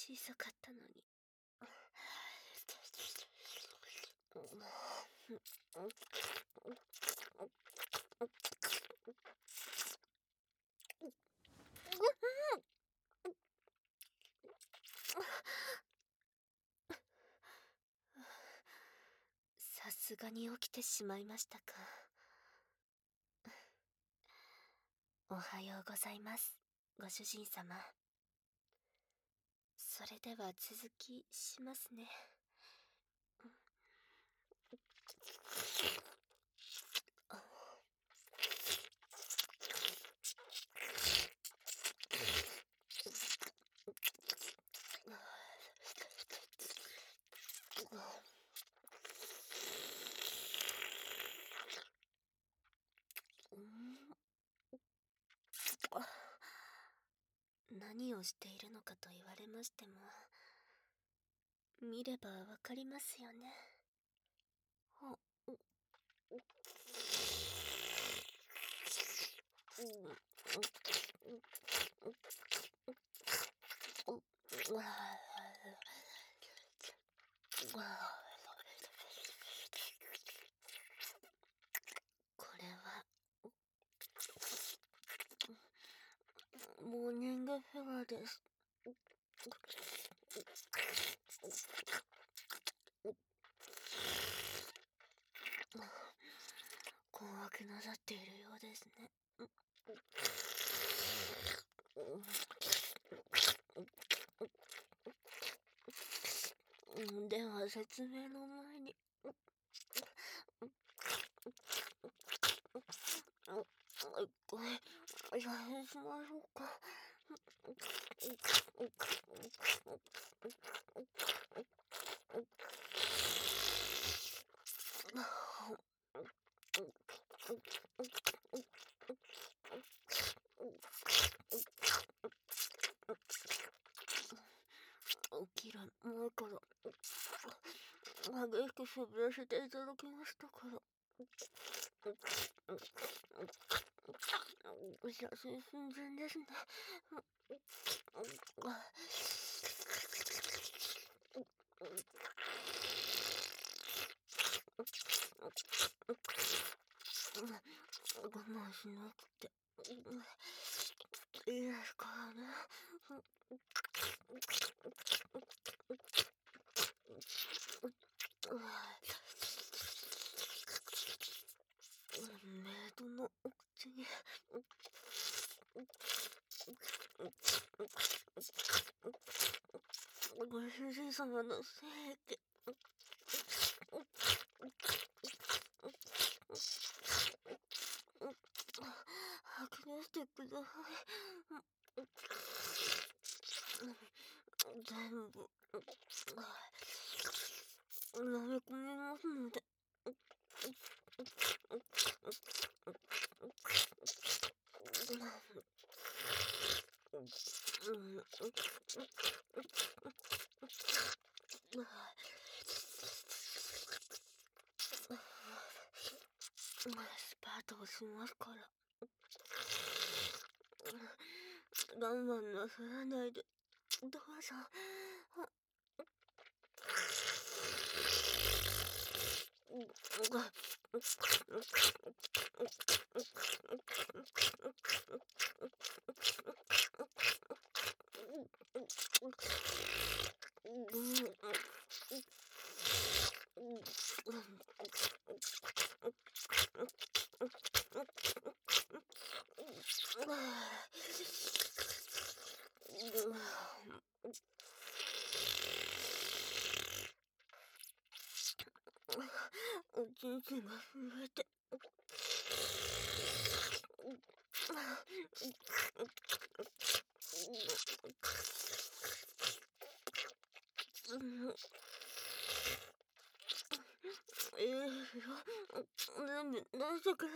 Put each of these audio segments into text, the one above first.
小さかったのに。さすがに起きてしまいましたか。おはようございます、ご主人様。それでは続きしますね。何をしているのかと言われましても、見ればわかりますよね。これはモーニングフェアです。困惑なさっているようですね。では説明の前にこれ大変しましょうか。起きる前から激しくしびれせていただきましたから。写真寸前ですね。我慢しなくていいですからね。メイドのお口にご主人様の精液吐き出してください。全部飲み込みますので。スパートをしますから。我慢なさらないでどうぞ。おちんちんが震えていいですよ。全部出してくだ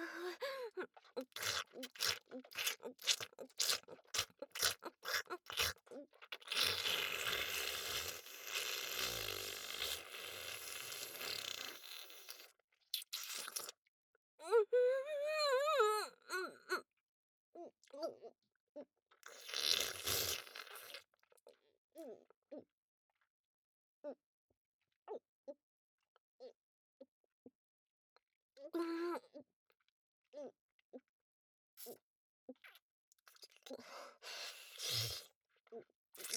さい。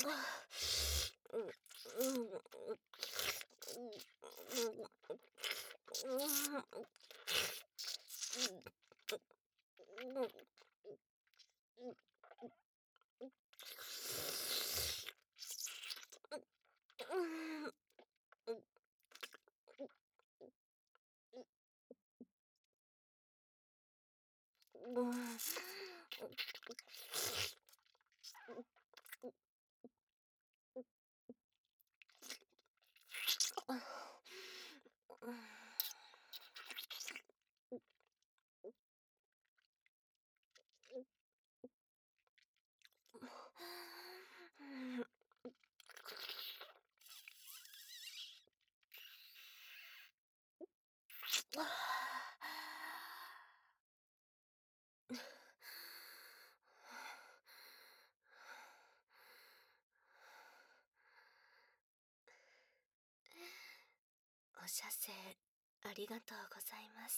お射精ありがとうございます。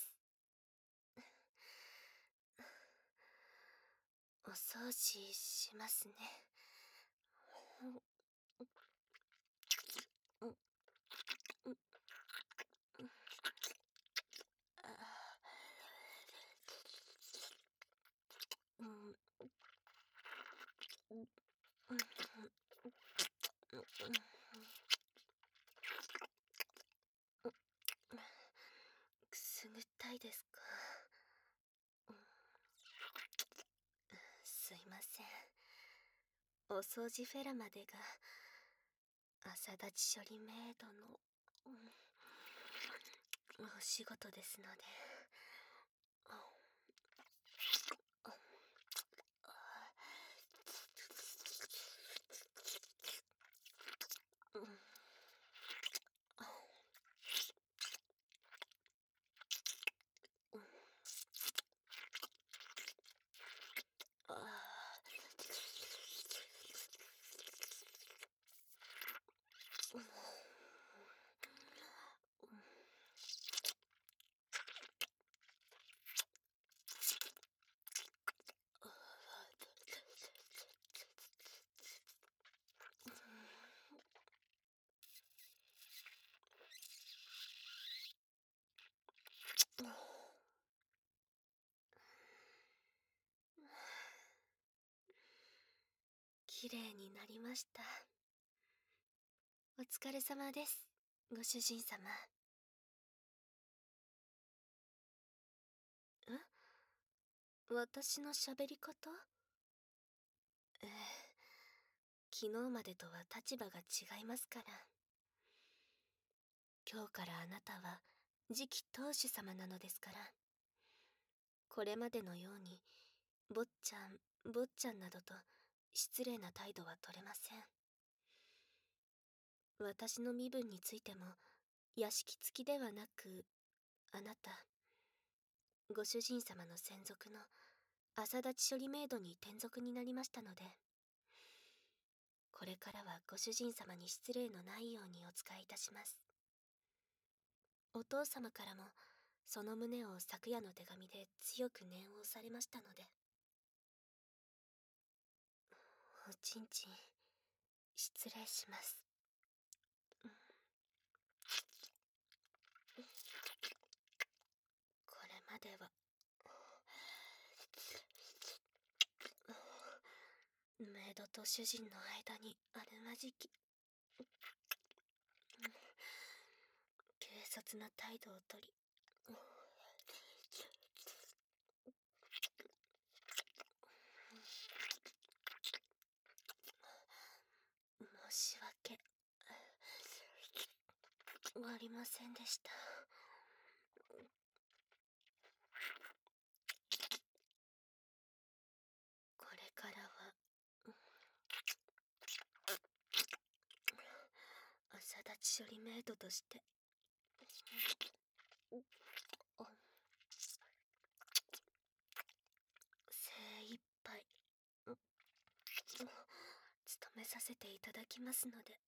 お掃除しますね。くすぐったいですか？すいません。お掃除フェラまでが朝立ち処理メイドのお仕事ですので。きれいになりました。お疲れ様です、ご主人様。私の喋り方？昨日までとは立場が違いますから。今日からあなたは次期当主様なのですから。これまでのように坊ちゃん坊ちゃんなどと失礼な態度は取れません。私の身分についても屋敷付きではなく、あなたご主人様の専属の朝立ち処理メイドに転属になりましたので、これからはご主人様に失礼のないようにお使いいたします。お父様からもその旨を昨夜の手紙で強く念を押されましたので。おちんちん失礼します。これまではメイドと主人の間にあるまじき軽率な態度をとり、申し訳ありませんでした。これからは朝立ち処理メイドとして精一杯務めさせていただきますので。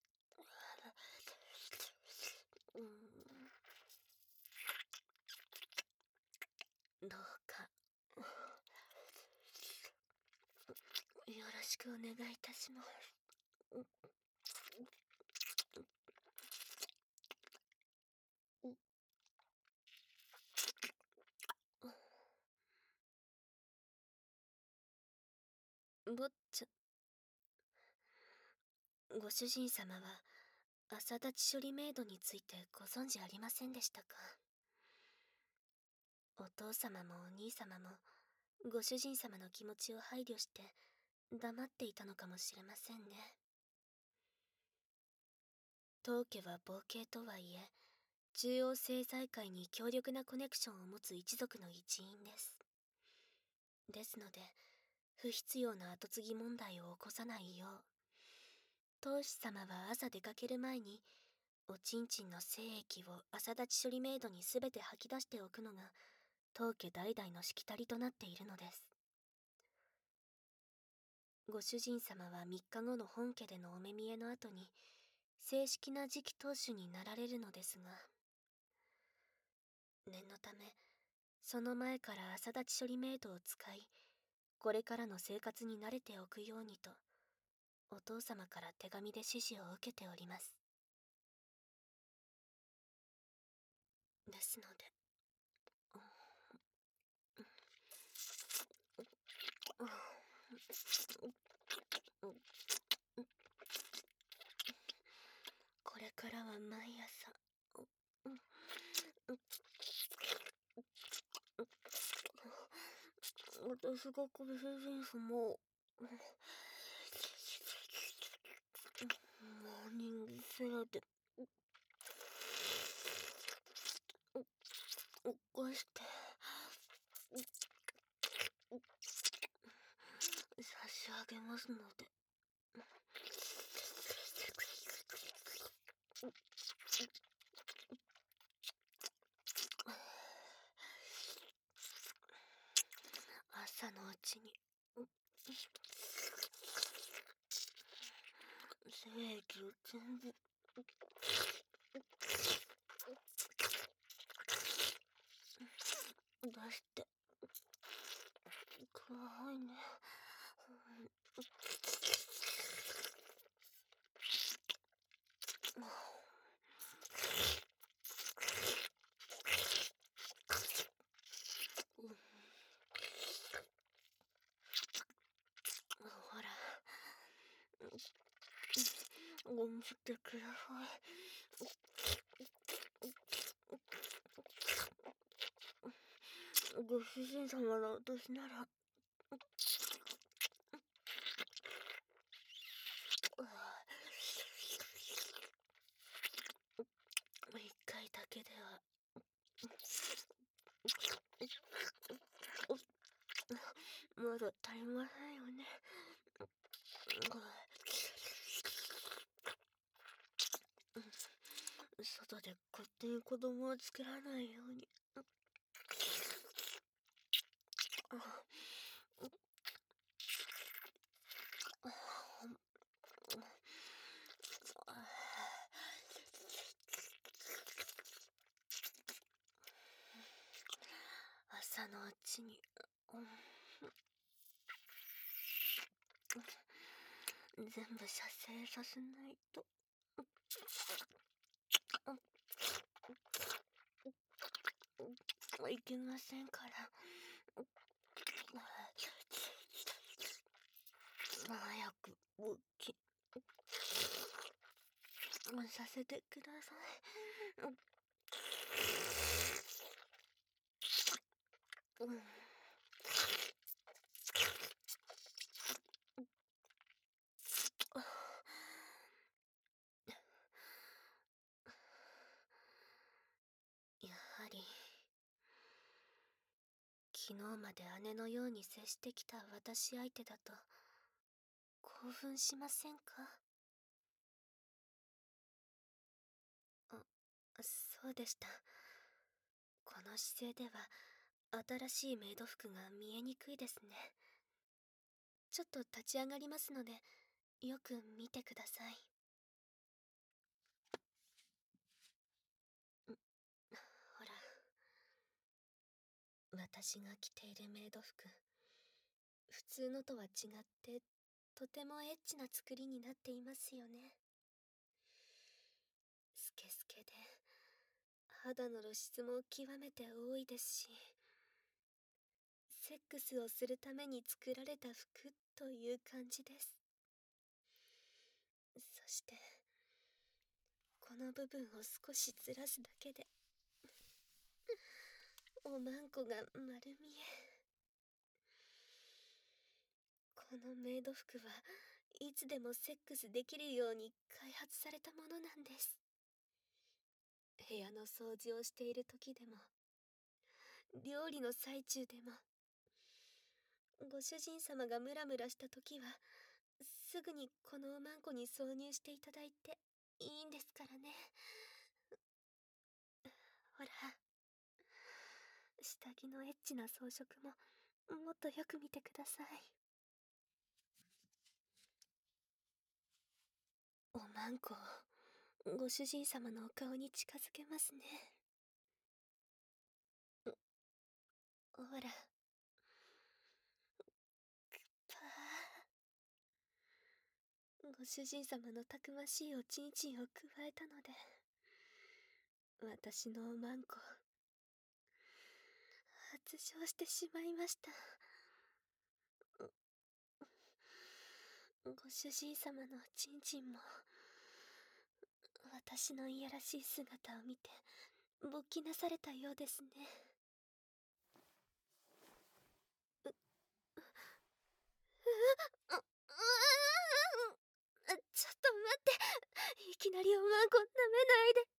どうかよろしくお願いいたします。 坊ちゃん、ご主人様は朝立ち処理メイドについてご存知ありませんでしたか？お父様もお兄様もご主人様の気持ちを配慮して黙っていたのかもしれませんね。当家は傍系とはいえ、中央政財界に強力なコネクションを持つ一族の一員です。ですので、不必要な後継ぎ問題を起こさないよう、当主様は朝出かける前に、おちんちんの精液を朝立ち処理メイドにすべて吐き出しておくのが、当家代々のしきたりとなっているのです。ご主人様は3日後の本家でのお目見えの後に、正式な次期当主になられるのですが、念のため、その前から朝立ち処理メイドを使い、これからの生活に慣れておくようにと、お父様から手紙で指示を受けております。ですので、これからは毎朝、私がご主人様を、モーニングセラで、起こして、差し上げますので。朝のうちに、精液を全部、出して、くださいね。ほら、ご見せてください。ご主人様の私なら、一回だけでは、まだ足りませんよね。外で勝手に子供を作らないように。朝のうちに、全部射精させないと。いけませんから。早く勃起させてください。やはり、昨日まで姉のように接してきた私相手だと、興奮しませんか？そうでした。この姿勢では、新しいメイド服が見えにくいですね。ちょっと立ち上がりますので、よく見てください。ほら、私が着ているメイド服、普通のとは違ってとてもエッチな作りになっていますよね。スケスケで肌の露出も極めて多いですし、セックスをするために作られた服という感じです。そしてこの部分を少しずらすだけでおまんこが丸見え。このメイド服はいつでもセックスできるように開発されたものなんです。部屋の掃除をしている時でも、料理の最中でも、ご主人様がムラムラした時はすぐにこのおまんこに挿入していただいていいんですからね。ほら、下着のエッチな装飾ももっとよく見てください。おまんこをご主人様のお顔に近づけますね。ほら、ご主人様のたくましいおちんちんをくわえたので、私のおまんこ発症してしまいました。ご主人様のおちんちんも私のいやらしい姿を見て勃起なされたようですね。ちょっと待って、いきなりおまんこ舐めないで。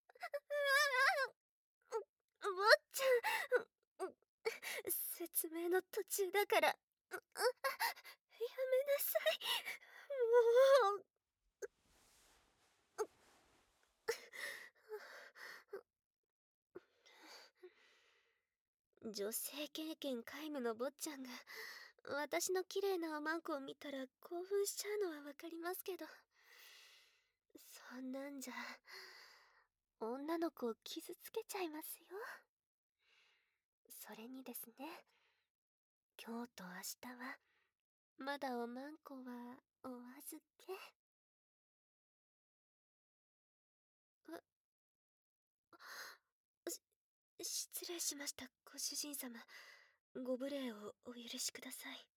坊ちゃん、説明の途中だからやめなさい。もう。女性経験皆無の坊ちゃんが私の綺麗なおまんこを見たら興奮しちゃうのはわかりますけど、そんなんじゃ女の子を傷つけちゃいますよ。それにですね、今日と明日はまだおまんこはお預け。失礼しました、ご主人様。ご無礼をお許しください。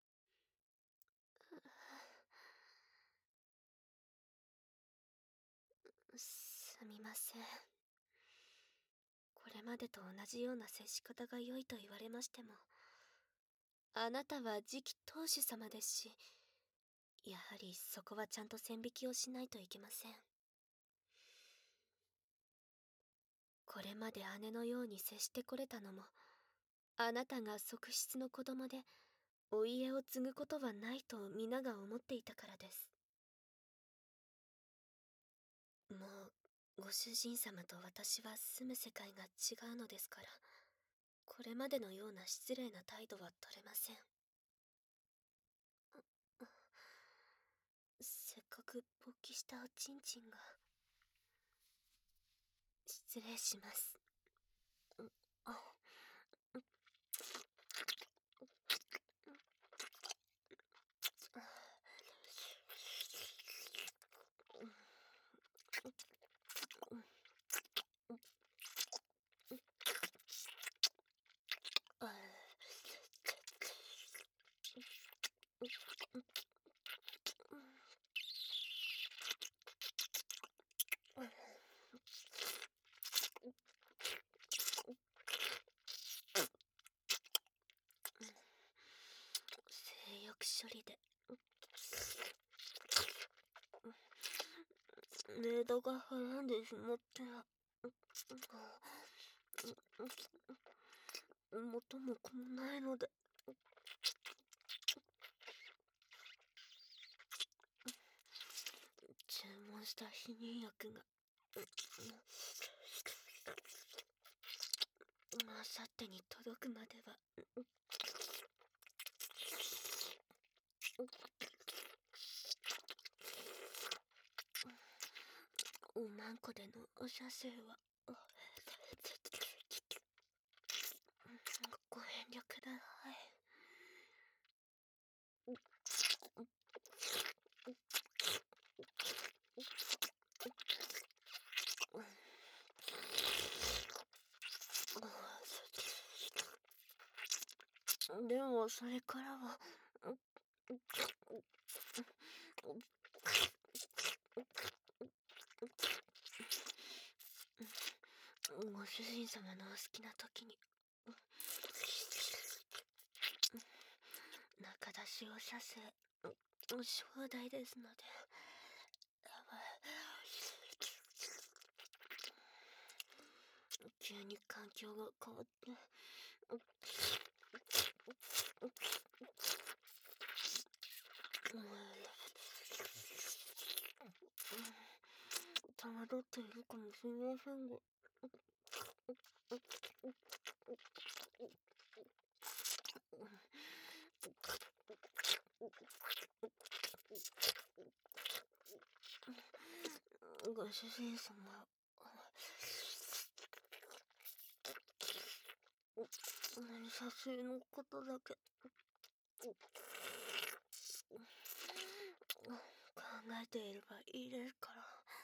すみません。これまでと同じような接し方が良いと言われましても、あなたは次期当主様ですし、やはりそこはちゃんと線引きをしないといけません。これまで姉のように接してこれたのも、あなたが側室の子供でお家を継ぐことはないと皆が思っていたからです。もうご主人様と私は住む世界が違うのですから、これまでのような失礼な態度は取れません。せっかく勃起したおちんちんが。失礼します。性欲処理でメイドがはらんでしまって元も子もないので、注文した避妊薬があさってに届くまではおまんこでのお射精はご遠慮ください。 でもそれからは、ご主人様のお好きな時に中出しをさせ、正代ですので。急に環境が変わって、戸惑っているかもしれませんが、ご主人様、何差しのことだけ考えていればいいですから。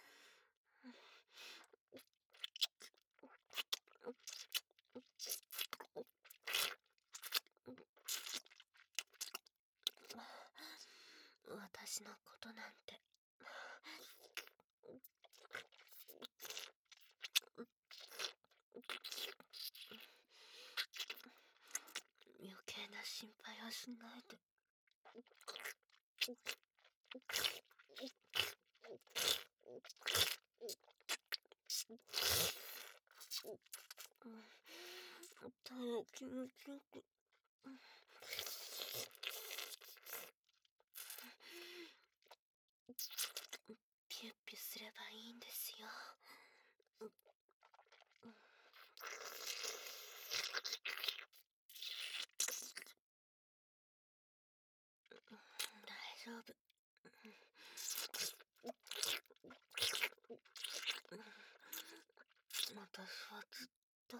私のことなんて余計な心配はしないで。ただ気持ちよくピュッピュすればいいんですよ。大丈夫。私はずっと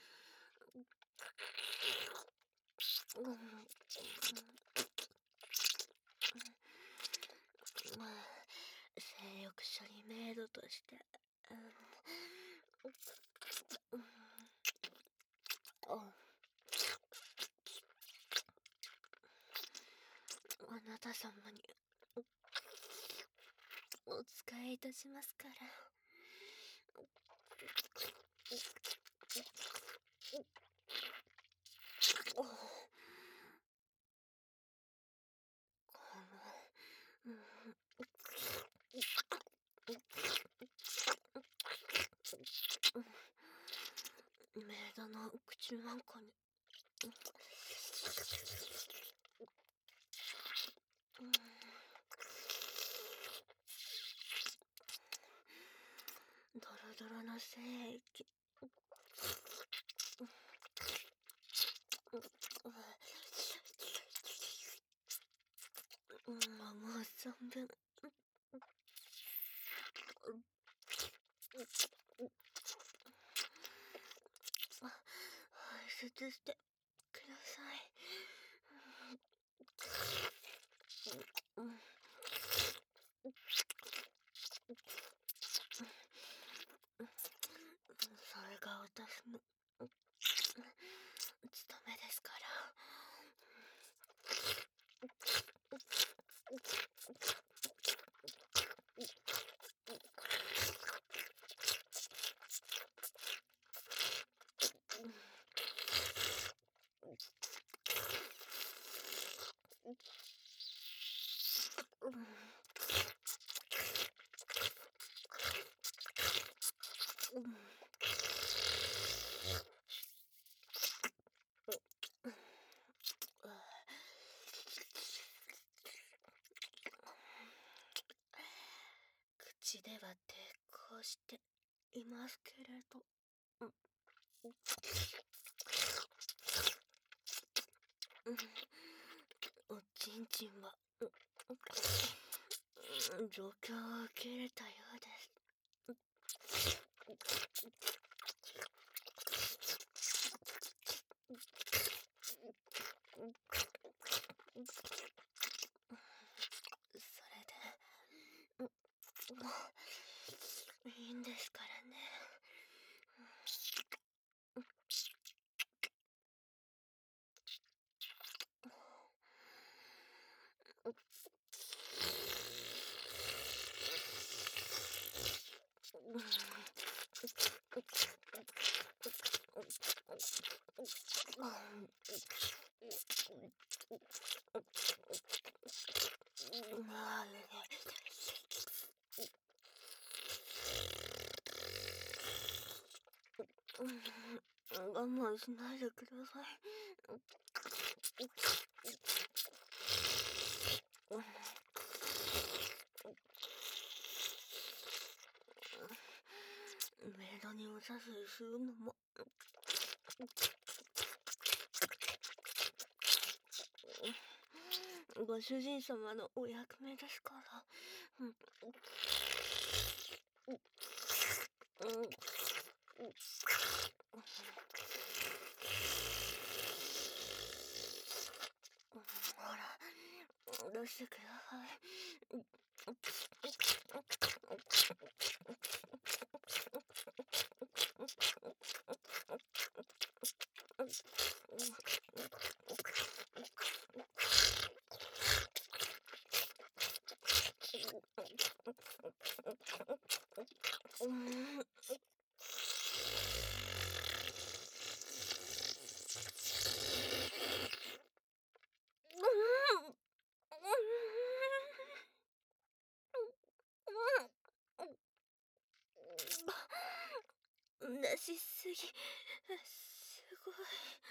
性欲処理メイドとしてあなた様にお使いいたしますから。メイドの口なんかにドロドロの精液もう存分排出してください。それが私の務めですから。口では抵抗していますけれど、おちんちんは状況を受け入れたようです。それでいいんですからね。 我慢しないでください。メイドにおさすりするのもご主人様のお役目ですから。ほら、出してください。出しすぎ。すごい。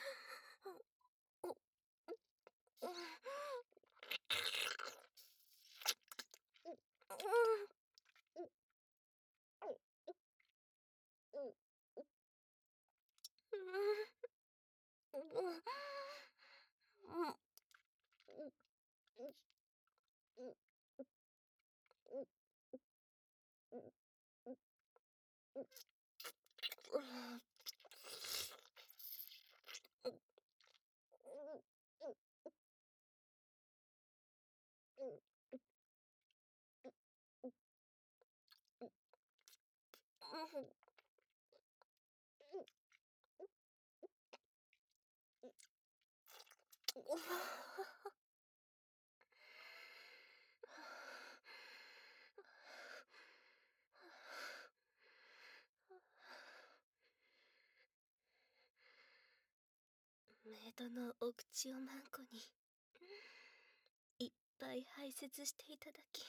メイドのお口をマンコにいっぱい排泄していただき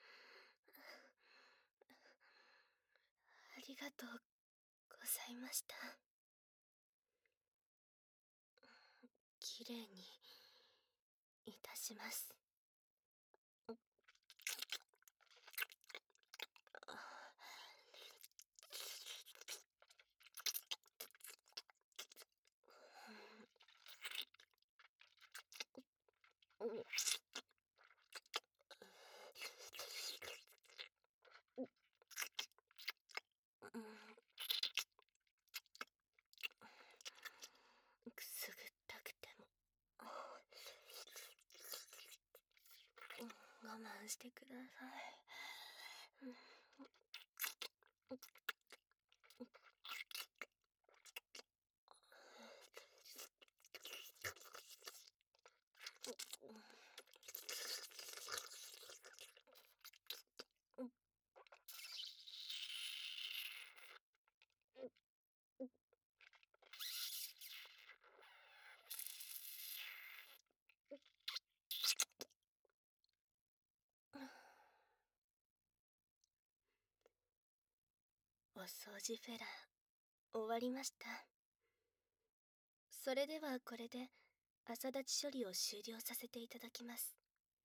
ありがとうございました。きれいにいたします。くすぐったくても我慢してください。お掃除フェラー終わりました。それではこれで朝立ち処理を終了させていただきます。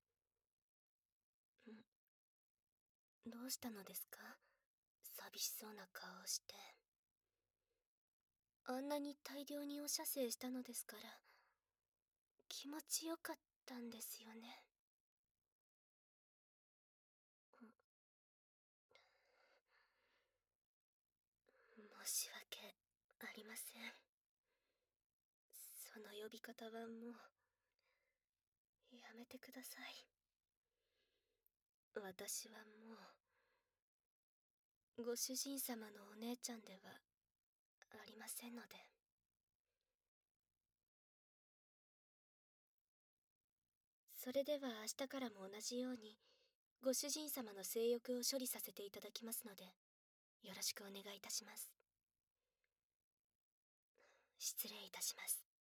どうしたのですか？寂しそうな顔をして。あんなに大量にお射精したのですから気持ちよかったんですよね。申し訳ありません。その呼び方はもうやめてください。私はもうご主人様のお姉ちゃんではありませんので。それでは明日からも同じようにご主人様の性欲を処理させていただきますのでよろしくお願いいたします。失礼いたします。